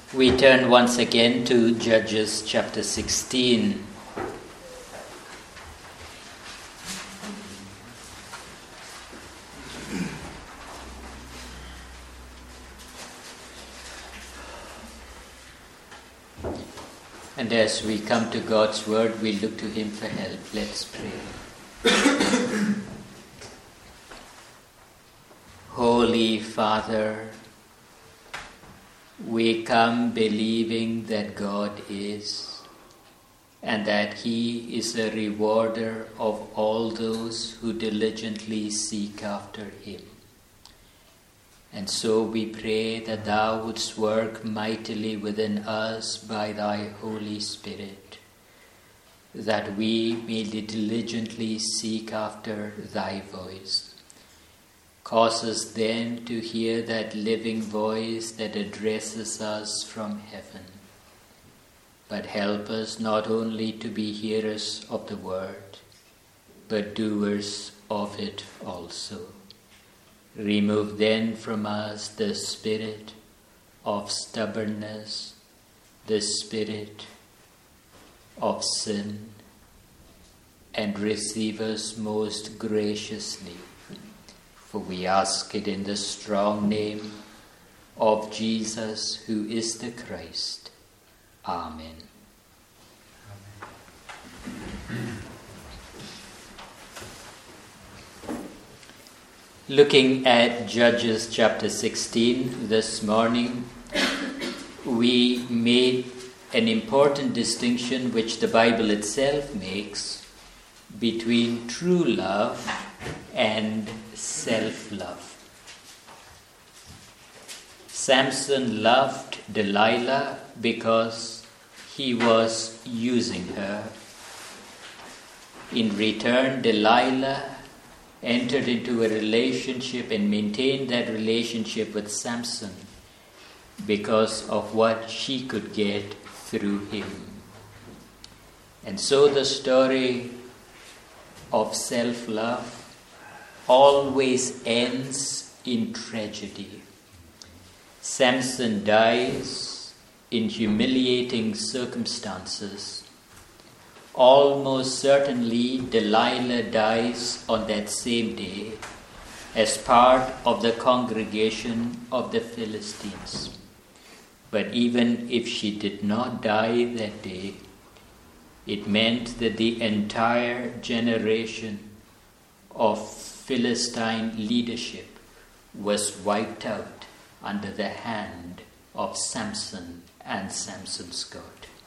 We turn once again to Judges chapter 16. And as we come to God's word, we look to Him for help. Let's pray. Holy Father, we come believing that God is, and that He is a rewarder of all those who diligently seek after Him. And so we pray that Thou wouldst work mightily within us by Thy Holy Spirit, that we may diligently seek after Thy voice. Cause us then to hear that living voice that addresses us from heaven. But help us not only to be hearers of the word, but doers of it also. Remove then from us the spirit of stubbornness, the spirit of sin, and receive us most graciously. For we ask it in the strong name of Jesus, who is the Christ. Amen. Looking at Judges chapter 16 this morning, we made an important distinction which the Bible itself makes between true love and self-love. Samson loved Delilah because he was using her. In return, Delilah entered into a relationship and maintained that relationship with Samson because of what she could get through him. And so the story of self-love always ends in tragedy. Samson dies in humiliating circumstances. Almost certainly Delilah dies on that same day as part of the congregation of the Philistines. But even if she did not die that day, it meant that the entire generation of Philistine leadership was wiped out under the hand of Samson and Samson's God.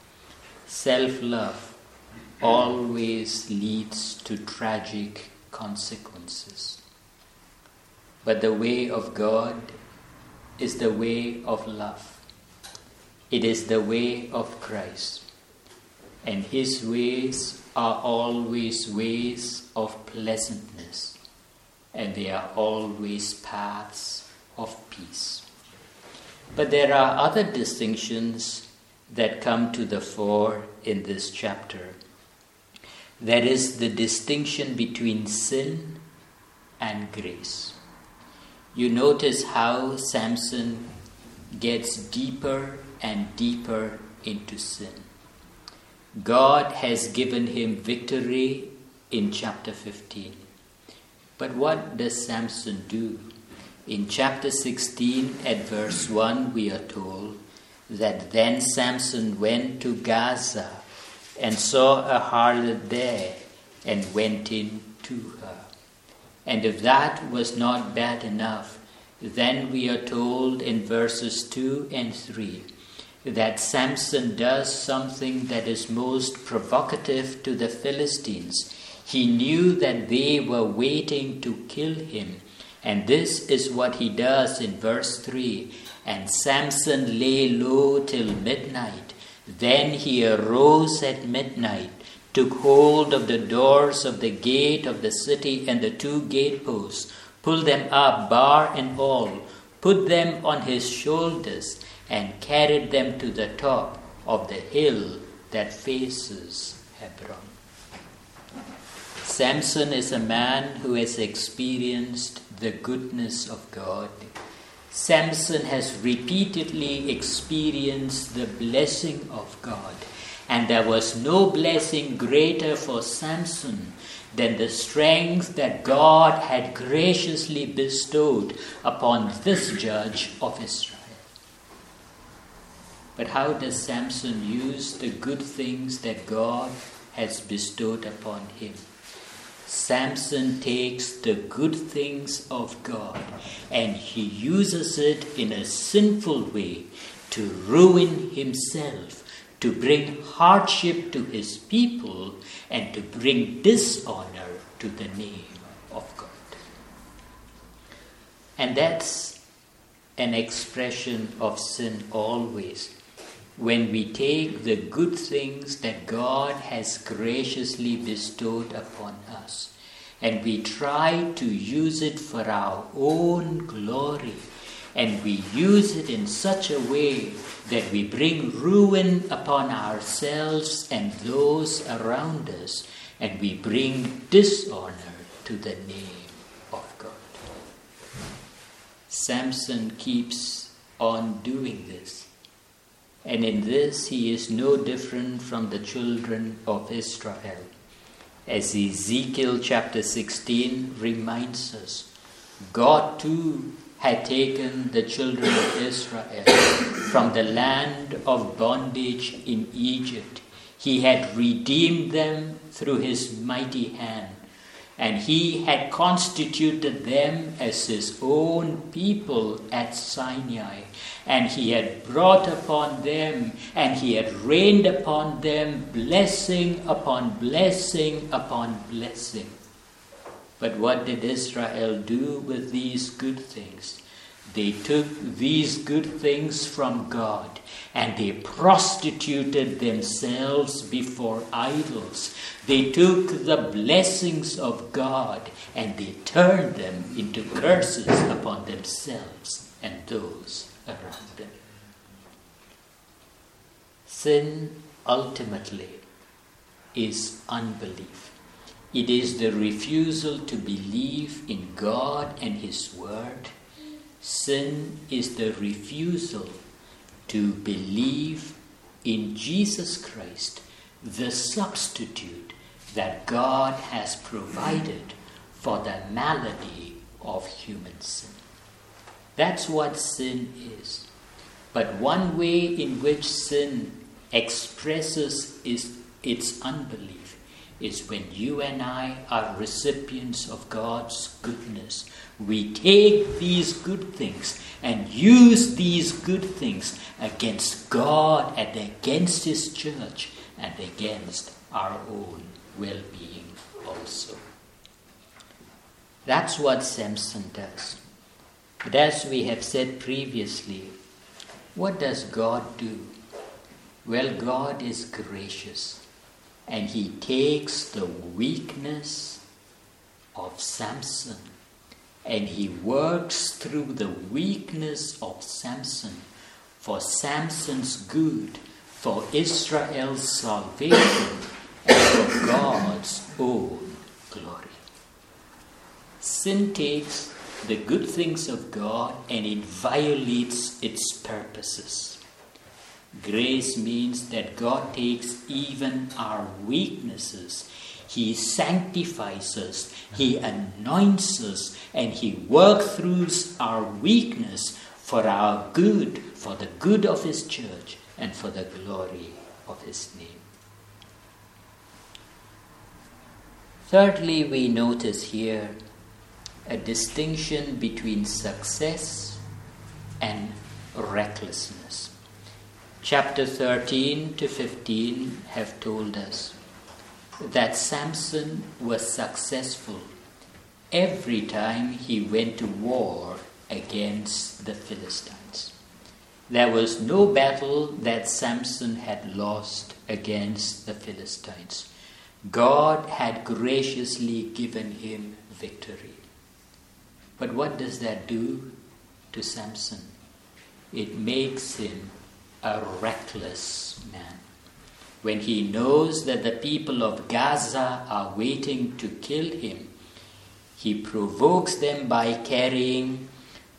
Self-love always leads to tragic consequences. But the way of God is the way of love. It is the way of Christ. And His ways are always ways of pleasantness, and they are always paths of peace. But there are other distinctions that come to the fore in this chapter. There is the distinction between sin and grace. You notice how Samson gets deeper and deeper into sin. God has given him victory in chapter 15. But what does Samson do? In chapter 16 at verse 1 we are told that then Samson went to Gaza and saw a harlot there and went in to her. And if that was not bad enough, then we are told in verses 2 and 3 that Samson does something that is most provocative to the Philistines. He knew that they were waiting to kill him. And this is what he does in verse 3. And Samson lay low till midnight. Then he arose at midnight, took hold of the doors of the gate of the city and the 2 gateposts, pulled them up, bar and all, put them on his shoulders, and carried them to the top of the hill that faces Hebron. Samson is a man who has experienced the goodness of God. Samson has repeatedly experienced the blessing of God, and there was no blessing greater for Samson than the strength that God had graciously bestowed upon this judge of Israel. But how does Samson use the good things that God has bestowed upon him? Samson takes the good things of God and he uses it in a sinful way to ruin himself, to bring hardship to his people, and to bring dishonor to the name of God. And that's an expression of sin always. When we take the good things that God has graciously bestowed upon us and we try to use it for our own glory, and we use it in such a way that we bring ruin upon ourselves and those around us, and we bring dishonor to the name of God. Samson keeps on doing this. And in this he is no different from the children of Israel. As Ezekiel chapter 16 reminds us, God too had taken the children of Israel from the land of bondage in Egypt. He had redeemed them through his mighty hand, and he had constituted them as his own people at Sinai. And he had brought upon them, and he had rained upon them blessing upon blessing upon blessing. But what did Israel do with these good things? They took these good things from God and they prostituted themselves before idols. They took the blessings of God and they turned them into curses upon themselves and those around them. Sin ultimately is unbelief. It is the refusal to believe in God and His Word. Sin is the refusal to believe in Jesus Christ, the substitute that God has provided for the malady of human sin. That's what sin is. But one way in which sin expresses its unbelief is when you and I are recipients of God's goodness. We take these good things and use these good things against God and against His church and against our own well-being also. That's what Samson does. But as we have said previously, what does God do? Well, God is gracious, and He takes the weakness of Samson and He works through the weakness of Samson for Samson's good, for Israel's salvation, and for God's own glory. Sin takes the good things of God and it violates its purposes. Grace means that God takes even our weaknesses. He sanctifies us, He anoints us, and He works through our weakness for our good, for the good of His church, and for the glory of His name. Thirdly, we notice here a distinction between success and recklessness. Chapter 13 to 15 have told us that Samson was successful every time he went to war against the Philistines. There was no battle that Samson had lost against the Philistines. God had graciously given him victory. But what does that do to Samson? It makes him a reckless man. When he knows that the people of Gaza are waiting to kill him, he provokes them by carrying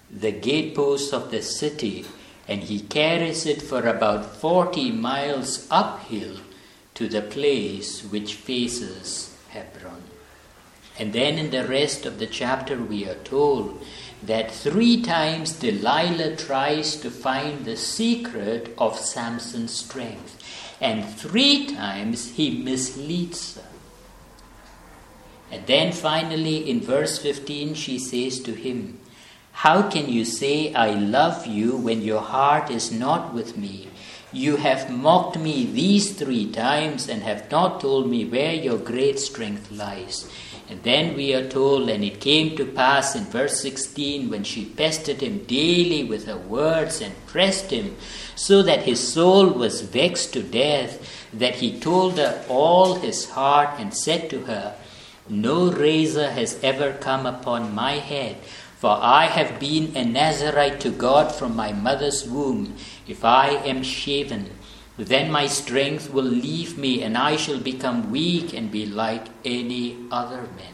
the gateposts of the city, and he carries it for about 40 miles uphill to the place which faces Hebron. And then in the rest of the chapter we are told that 3 times Delilah tries to find the secret of Samson's strength, and 3 times he misleads her. And then finally in verse 15 she says to him, "How can you say I love you when your heart is not with me? You have mocked me these 3 times and have not told me where your great strength lies." And then we are told, and it came to pass in verse 16, when she pestered him daily with her words and pressed him, so that his soul was vexed to death, that he told her all his heart and said to her, "No razor has ever come upon my head, for I have been a Nazarite to God from my mother's womb. If I am shaven, then my strength will leave me, and I shall become weak and be like any other man."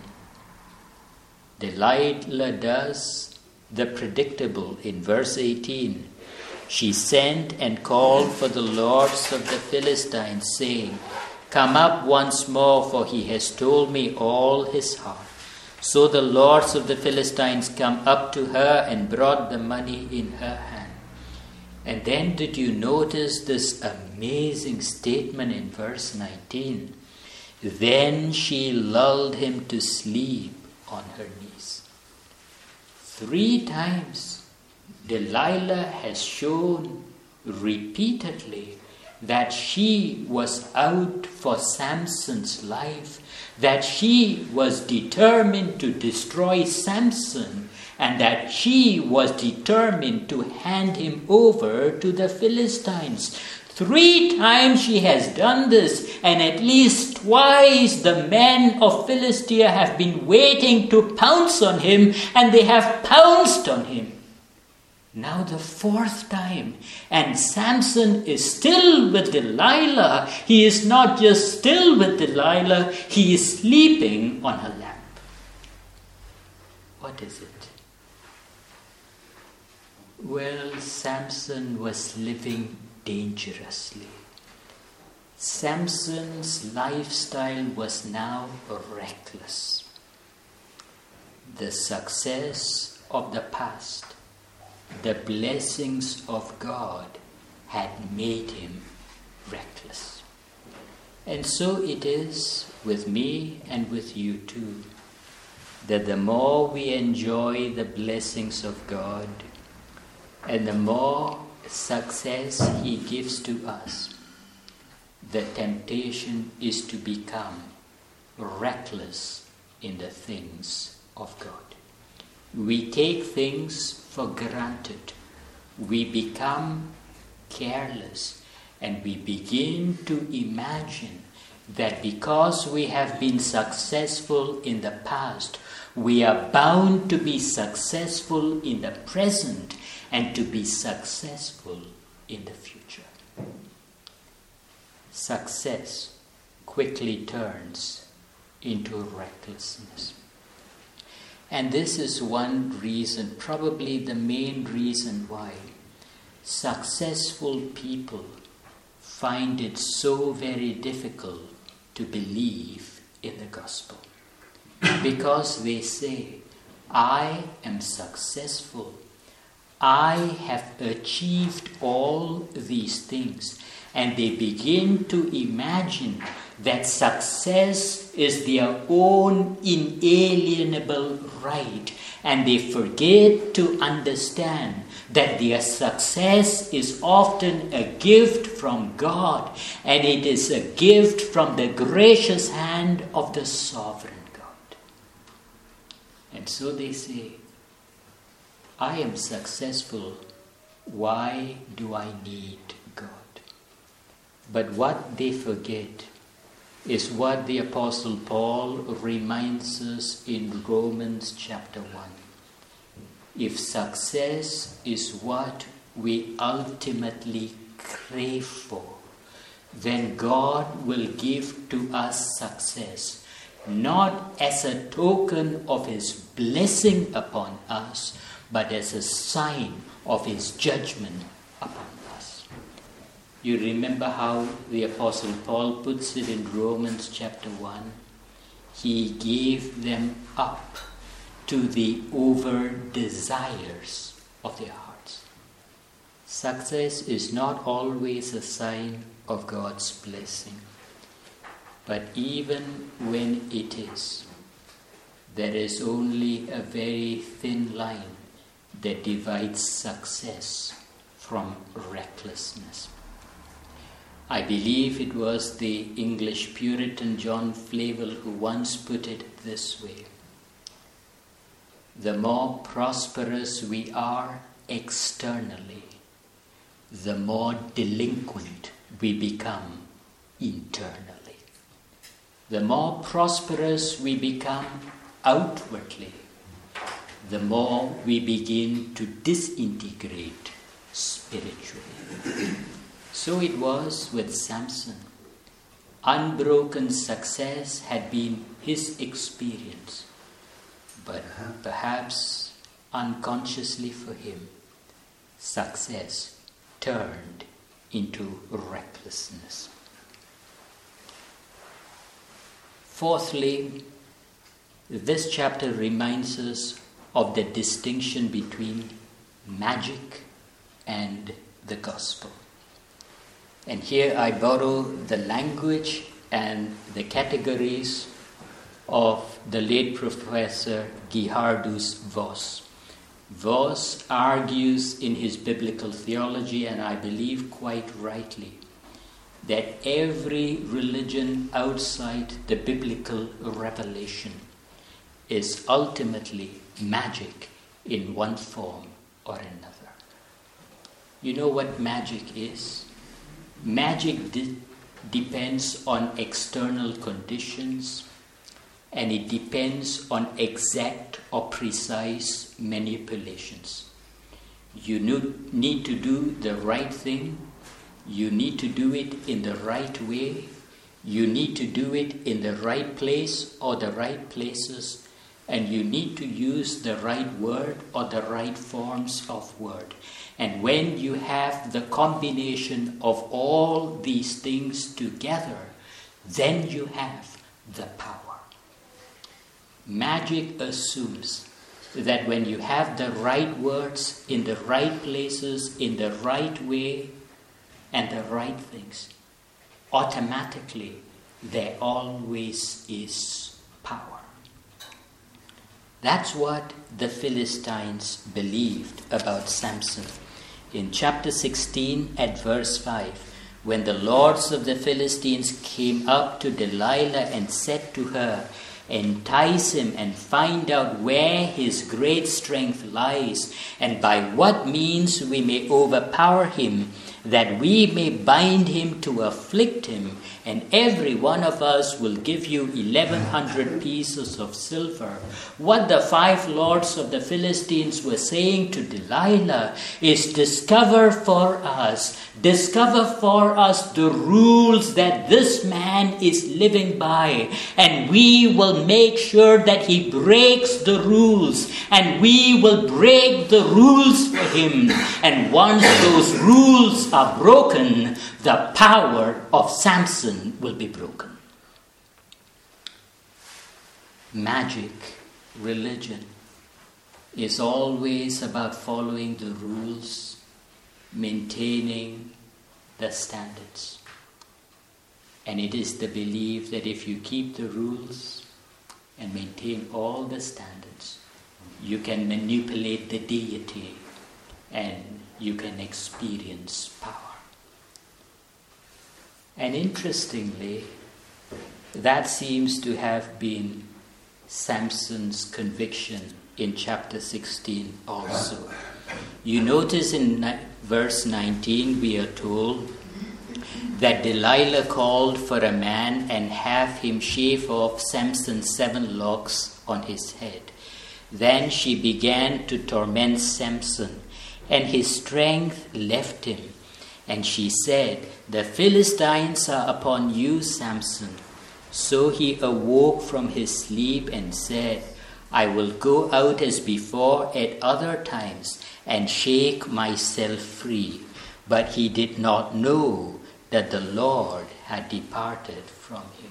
Delilah does the predictable in verse 18. She sent and called for the lords of the Philistines, saying, "Come up once more, for he has told me all his heart." So the lords of the Philistines come up to her and brought the money in her hand. And then did you notice this amazing statement in verse 19? Then she lulled him to sleep on her knees. 3 times Delilah has shown repeatedly that she was out for Samson's life, that she was determined to destroy Samson, and that she was determined to hand him over to the Philistines. 3 times she has done this, and at least twice the men of Philistia have been waiting to pounce on him, and they have pounced on him. Now the 4th time, and Samson is still with Delilah. He is not just still with Delilah, he is sleeping on her lap. What is it? Well, Samson was living dangerously. Samson's lifestyle was now reckless. The success of the past, the blessings of God had made him reckless. And so it is with me and with you too, that the more we enjoy the blessings of God and the more success he gives to us, the temptation is to become reckless in the things of God. We take things for granted. We become careless, and we begin to imagine that because we have been successful in the past, we are bound to be successful in the present and to be successful in the future. Success quickly turns into recklessness. And this is one reason, probably the main reason why successful people find it so very difficult to believe in the gospel. Because they say, I am successful. I have achieved all these things. And they begin to imagine that success is their own inalienable right. And they forget to understand that their success is often a gift from God. And it is a gift from the gracious hand of the sovereign God. And so they say, I am successful. Why do I need God? But what they forget is what the Apostle Paul reminds us in Romans chapter 1. If success is what we ultimately crave for, then God will give to us success, not as a token of His blessing upon us, but as a sign of his judgment upon us. You remember how the Apostle Paul puts it in Romans chapter 1? He gave them up to the over desires of their hearts. Success is not always a sign of God's blessing, but even when it is, there is only a very thin line that divides success from recklessness. I believe it was the English Puritan John Flavel who once put it this way: the more prosperous we are externally, the more delinquent we become internally. The more prosperous we become outwardly, the more we begin to disintegrate spiritually. So it was with Samson. Unbroken success had been his experience, but perhaps unconsciously for him, success turned into recklessness. Fourthly, this chapter reminds us of the distinction between magic and the gospel. And here I borrow the language and the categories of the late Professor Gerhardus Voss. Voss argues in his biblical theology, and I believe quite rightly, that every religion outside the biblical revelation is ultimately magic in one form or another. You know what magic is? Magic depends on external conditions, and it depends on exact or precise manipulations. You need to do the right thing. You need to do it in the right way. You need to do it in the right place or the right places. And you need to use the right word or the right forms of word. And when you have the combination of all these things together, then you have the power. Magic assumes that when you have the right words in the right places, in the right way, and the right things, automatically there always is power. That's what the Philistines believed about Samson. In chapter 16 at verse 5, when the lords of the Philistines came up to Delilah and said to her, "Entice him and find out where his great strength lies, and by what means we may overpower him, that we may bind him to afflict him, and every one of us will give you 1,100 pieces of silver." What the 5 lords of the Philistines were saying to Delilah is, discover for us the rules that this man is living by, and we will make sure that he breaks the rules, and we will break the rules for him. And once those rules are broken, the power of Samson will be broken. Magic, religion, is always about following the rules, maintaining the standards. And it is the belief that if you keep the rules and maintain all the standards, you can manipulate the deity and you can experience power. And interestingly, that seems to have been Samson's conviction in chapter 16 also. You notice in verse 19 we are told that Delilah called for a man and have him shave off Samson's 7 locks on his head. Then she began to torment Samson, and his strength left him. And she said, "The Philistines are upon you, Samson." So he awoke from his sleep and said, I will go out as before at other times and shake myself free. But he did not know that the Lord had departed from him.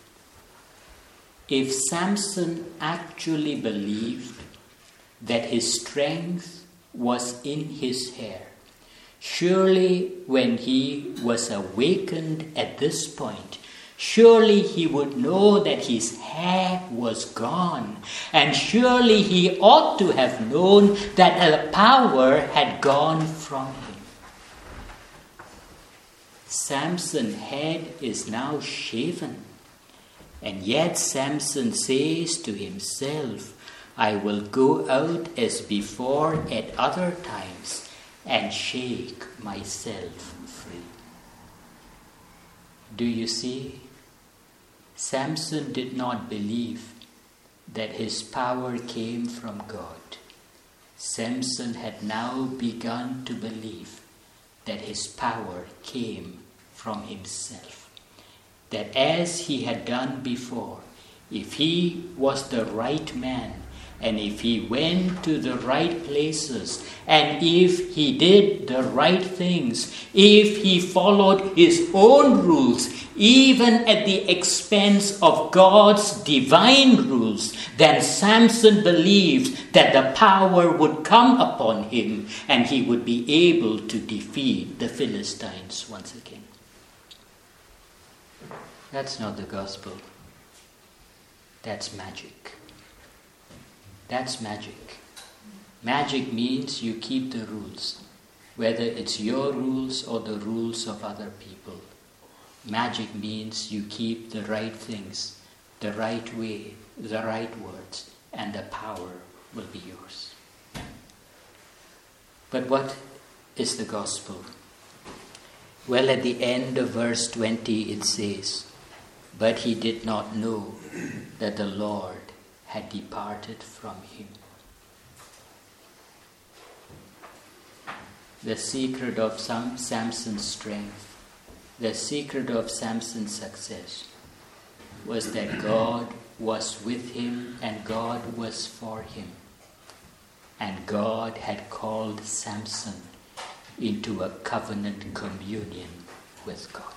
If Samson actually believed that his strength was in his hair, surely when he was awakened at this point, surely he would know that his hair was gone, and surely he ought to have known that the power had gone from him. Samson's head is now shaven, and yet Samson says to himself, I will go out as before at other times and shake myself free. Do you see? Samson did not believe that his power came from God. Samson had now begun to believe that his power came from himself. That as he had done before, if he was the right man, and if he went to the right places, and if he did the right things, if he followed his own rules, even at the expense of God's divine rules, then Samson believed that the power would come upon him and he would be able to defeat the Philistines once again. That's not the gospel. That's magic. That's magic. Magic means you keep the rules, whether it's your rules or the rules of other people. Magic means you keep the right things, the right way, the right words, and the power will be yours. But what is the gospel? Well, at the end of verse 20 it says, but he did not know that the Lord had departed from him. The secret of Samson's strength, the secret of Samson's success was that God was with him and God was for him. And God had called Samson into a covenant communion with God.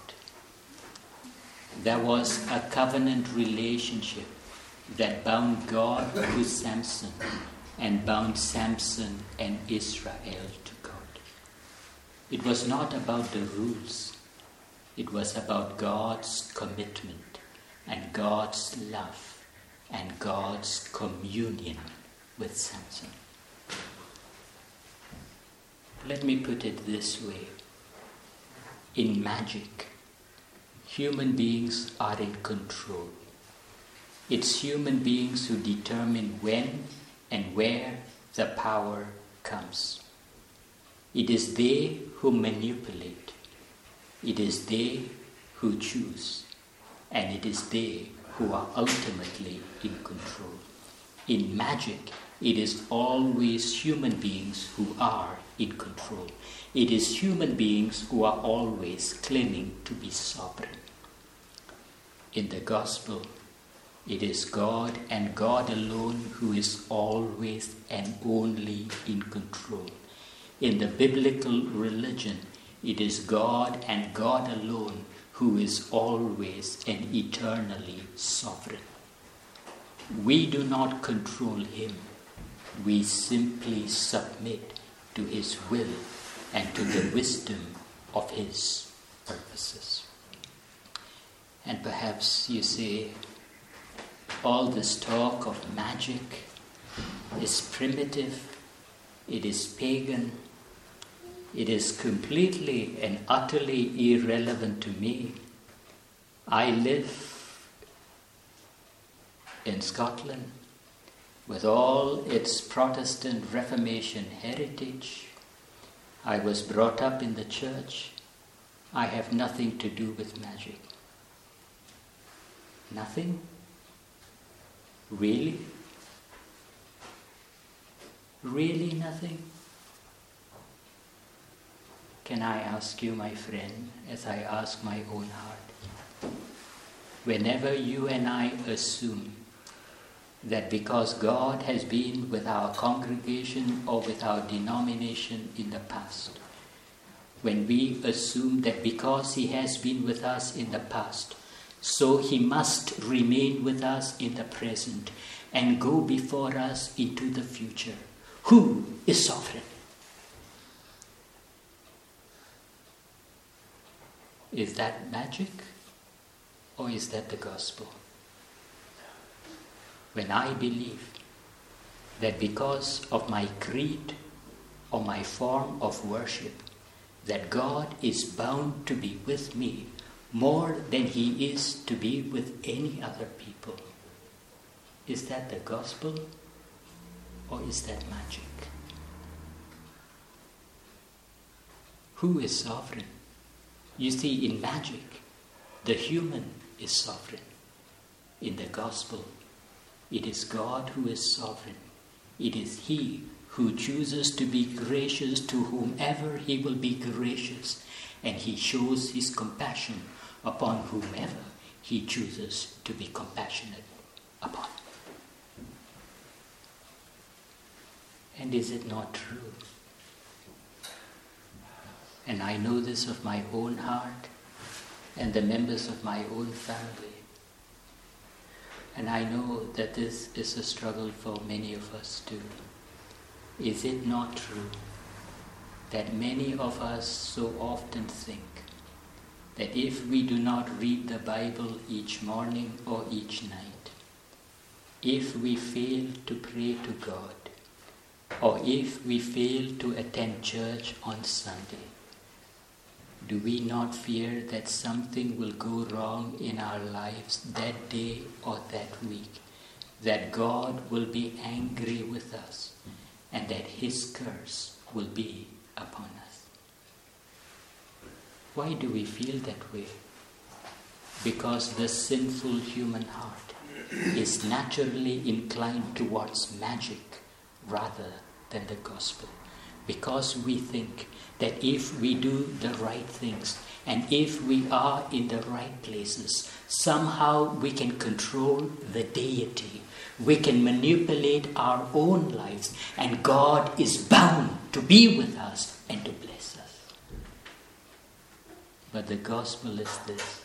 There was a covenant relationship that bound God to Samson and bound Samson and Israel to God. It was not about the rules. It was about God's commitment and God's love and God's communion with Samson. Let me put it this way. In magic, human beings are in control. It's human beings who determine when and where the power comes. It is they who manipulate. It is they who choose. And it is they who are ultimately in control. In magic, it is always human beings who are in control. It is human beings who are always claiming to be sovereign. In the gospel, it is God and God alone who is always and only in control. In the biblical religion, it is God and God alone who is always and eternally sovereign. We do not control him. We simply submit to his will and to the wisdom of his purposes. And perhaps you say, all this talk of magic is primitive, it is pagan, it is completely and utterly irrelevant to me. I live in Scotland with all its Protestant Reformation heritage. I was brought up in the church. I have nothing to do with magic. Nothing? Really? Really nothing? Can I ask you, my friend, as I ask my own heart, whenever you and I assume that because God has been with our congregation or with our denomination in the past, when we assume that because He has been with us in the past, so He must remain with us in the present and go before us into the future. Who is sovereign? Is that magic or is that the gospel? When I believe that because of my creed or my form of worship, that God is bound to be with me more than He is to be with any other people, is that the gospel or is that magic? Who is sovereign? You see, in magic, the human is sovereign. In the gospel, it is God who is sovereign. It is He who chooses to be gracious to whomever He will be gracious, and He shows His compassion upon whomever He chooses to be compassionate upon. And is it not true? And I know this of my own heart and the members of my own family. And I know that this is a struggle for many of us too. Is it not true that many of us so often think that if we do not read the Bible each morning or each night, if we fail to pray to God, or if we fail to attend church on Sunday, do we not fear that something will go wrong in our lives that day or that week, that God will be angry with us, and that His curse will be upon us? Why do we feel that way? Because the sinful human heart is naturally inclined towards magic rather than the gospel. Because we think that if we do the right things and if we are in the right places, somehow we can control the deity. We can manipulate our own lives, and God is bound to be with us and to bless us. But the gospel is this: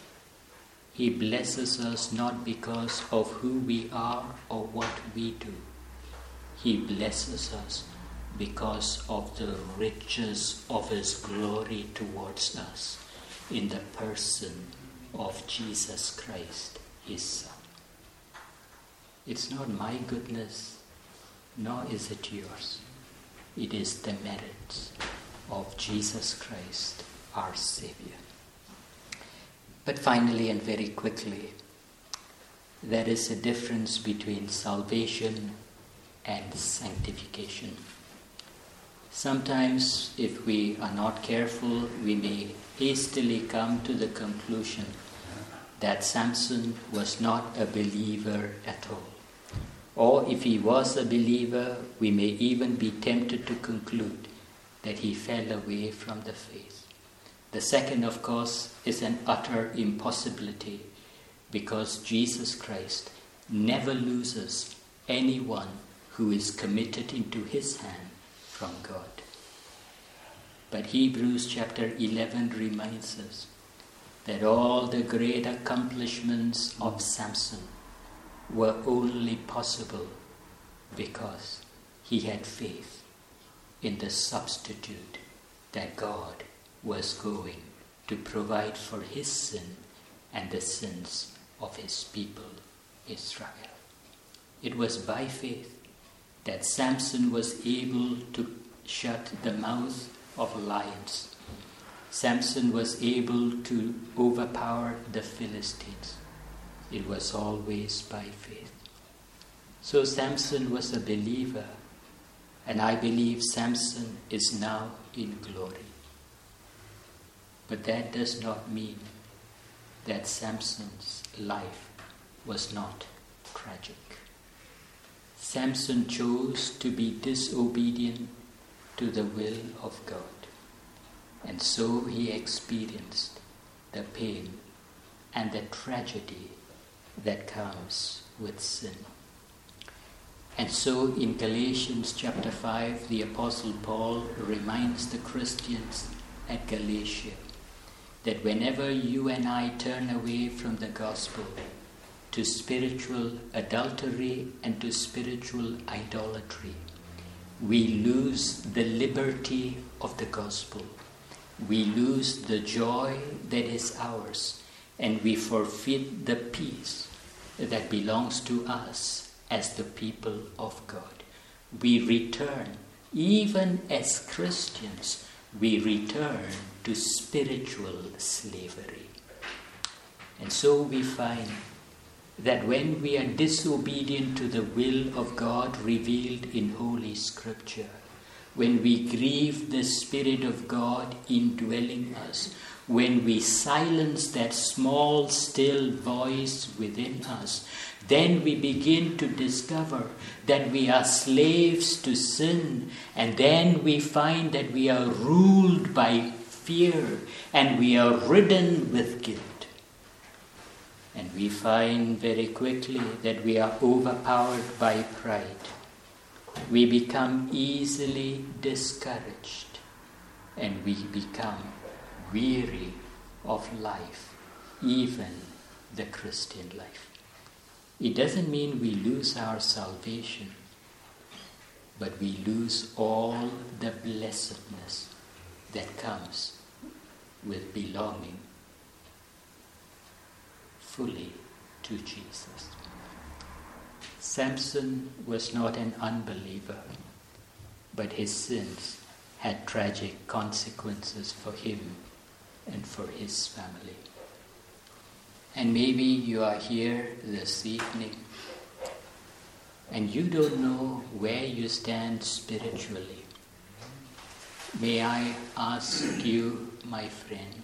He blesses us not because of who we are or what we do. He blesses us because of the riches of His glory towards us in the person of Jesus Christ, His Son. It's not my goodness, nor is it yours. It is the merits of Jesus Christ, our Savior. But finally and very quickly, there is a difference between salvation and sanctification. Sometimes, if we are not careful, we may hastily come to the conclusion that Samson was not a believer at all. Or if he was a believer, we may even be tempted to conclude that he fell away from the faith. The second, of course, is an utter impossibility, because Jesus Christ never loses anyone who is committed into His hand from God. But Hebrews chapter 11 reminds us that all the great accomplishments of Samson were only possible because he had faith in the substitute that God was going to provide for his sin and the sins of His people, Israel. It was by faith that Samson was able to shut the mouth of lions. Samson was able to overpower the Philistines. It was always by faith. So Samson was a believer, and I believe Samson is now in glory. But that does not mean that Samson's life was not tragic. Samson chose to be disobedient to the will of God, and so he experienced the pain and the tragedy that comes with sin. And so in Galatians chapter 5, the Apostle Paul reminds the Christians at Galatia that whenever you and I turn away from the gospel to spiritual adultery and to spiritual idolatry, we lose the liberty of the gospel. We lose the joy that is ours, and we forfeit the peace that belongs to us as the people of God. We return, even as Christians, we return to spiritual slavery. And so we find that when we are disobedient to the will of God revealed in Holy Scripture, when we grieve the Spirit of God indwelling us, when we silence that small, still voice within us, then we begin to discover that we are slaves to sin, and then we find that we are ruled by fear and we are ridden with guilt. And we find very quickly that we are overpowered by pride. We become easily discouraged, and we become weary of life, even the Christian life. It doesn't mean we lose our salvation, but we lose all the blessedness that comes with belonging fully to Jesus. Samson was not an unbeliever, but his sins had tragic consequences for him and for his family. And maybe you are here this evening and you don't know where you stand spiritually. May I ask you, my friend,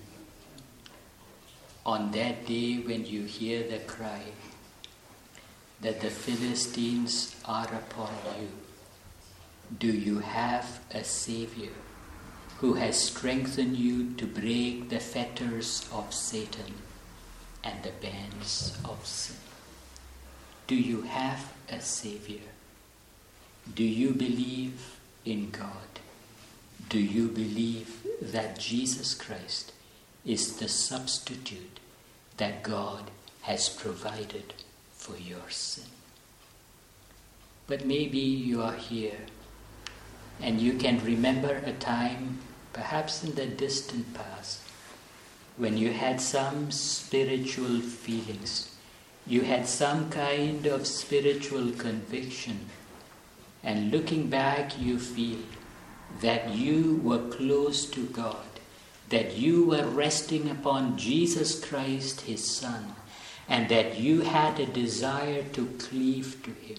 on that day when you hear the cry that the Philistines are upon you, do you have a Savior who has strengthened you to break the fetters of Satan and the bands of sin? Do you have a Savior? Do you believe in God? Do you believe that Jesus Christ is the substitute that God has provided for your sin? But maybe you are here and you can remember a time, perhaps in the distant past, when you had some spiritual feelings, you had some kind of spiritual conviction, and looking back you feel that you were close to God, that you were resting upon Jesus Christ, His Son, and that you had a desire to cleave to Him.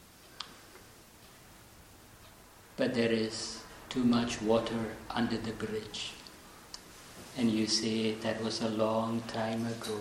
But there is too much water under the bridge. And you say, that was a long time ago.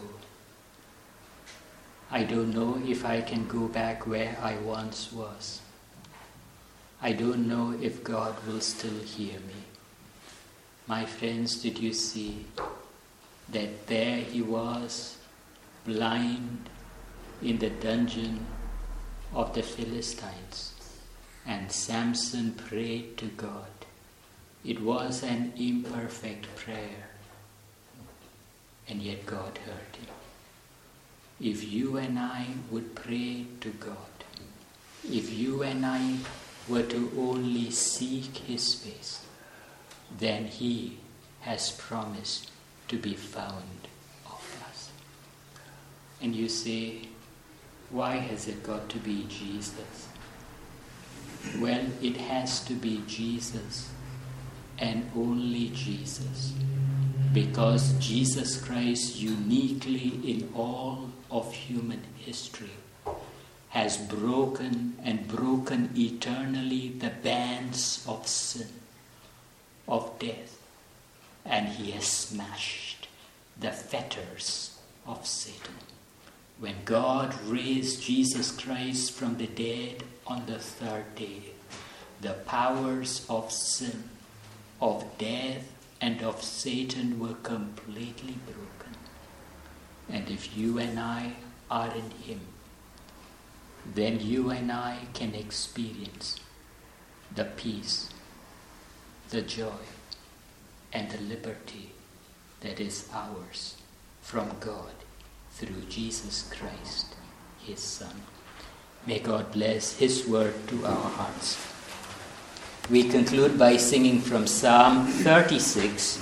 I don't know if I can go back where I once was. I don't know if God will still hear me. My friends, did you see that there he was, blind in the dungeon of the Philistines, and Samson prayed to God. It was an imperfect prayer, and yet God heard him. If you and I would pray to God, if you and I were to only seek His face, then He has promised to be found of us. And you say, why has it got to be Jesus? Well, it has to be Jesus and only Jesus, because Jesus Christ, uniquely in all of human history, has broken eternally the bands of sin, of death, and He has smashed the fetters of Satan. When God raised Jesus Christ from the dead on the third day, the powers of sin, of death, and of Satan were completely broken. And if you and I are in Him, then you and I can experience the peace, the joy, and the liberty that is ours from God through Jesus Christ, His Son. May God bless His word to our hearts. We conclude by singing from Psalm 36.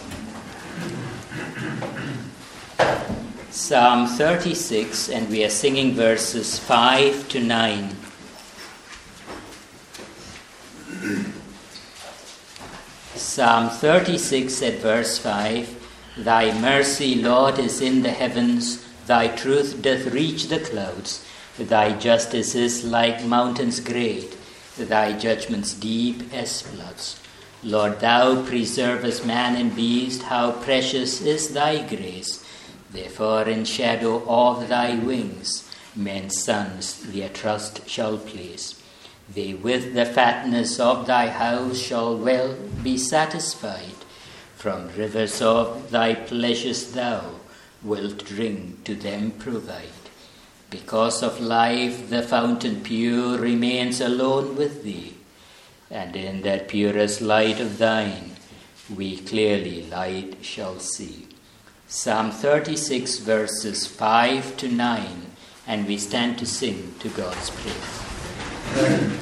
Psalm 36, and we are singing verses 5 to 9. Psalm 36 at verse 5. Thy mercy, Lord, is in the heavens, thy truth doth reach the clouds. Thy justice is like mountains great, thy judgments deep as floods. Lord, thou preservest man and beast, how precious is thy grace. Therefore in shadow of thy wings, men's sons their trust shall place. They with the fatness of thy house shall well be satisfied. From rivers of thy pleasures thou wilt drink, to them provide. Because of life the fountain pure remains alone with thee, and in that purest light of thine we clearly light shall see. Psalm 36 verses 5 to 9, and we stand to sing to God's praise.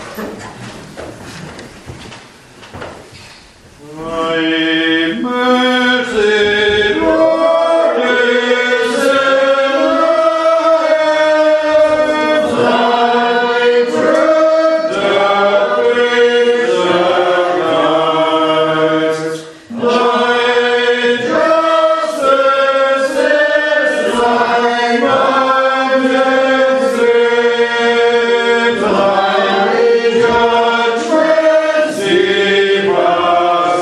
Thy mercy, Lord, is in thy truth doth reach the clouds. Thy justice is like mountains great, thy judgments deep as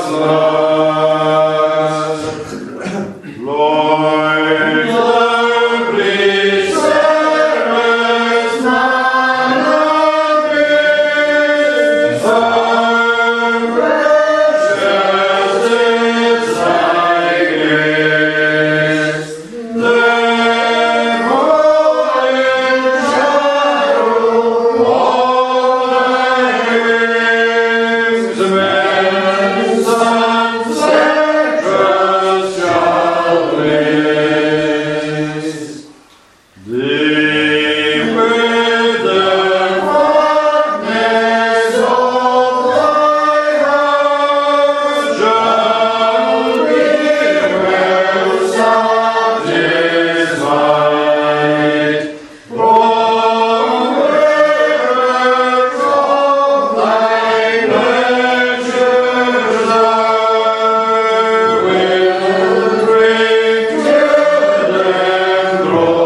floods. Lord, thou preservest man and beast, how precious is thy grace. Therefore in shadow of thy wings, men's sons their trust shall place. Thee with the fatness of thy house shall be well satisfied. From rivers of thy pleasures thou wilt drink, to them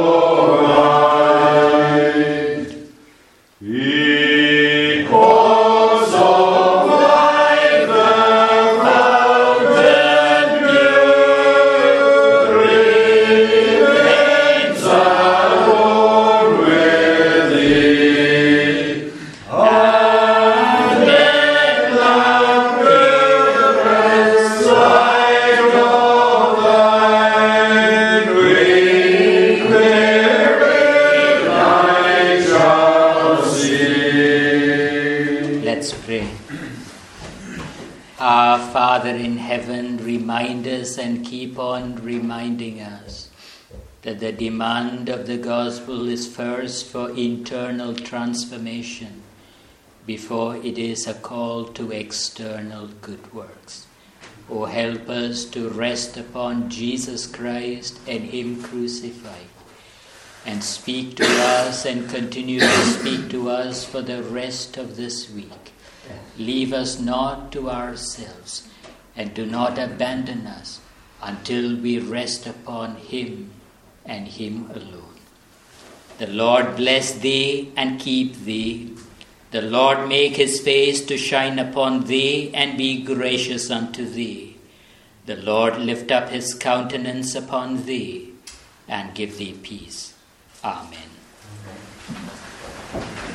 provide. Because of life the fountain pure remains alone with thee, and in the purest light of thine we clearly light shall see. Let's pray. Our Father in heaven, remind us and keep on reminding us that the demand of the gospel is first for internal transformation before it is a call to external good works. Oh, help us to rest upon Jesus Christ and Him crucified, and speak to us and continue to speak to us for the rest of this week. Leave us not to ourselves, and do not abandon us until we rest upon Him and Him alone. The Lord bless thee and keep thee. The Lord make His face to shine upon thee and be gracious unto thee. The Lord lift up His countenance upon thee and give thee peace. Amen.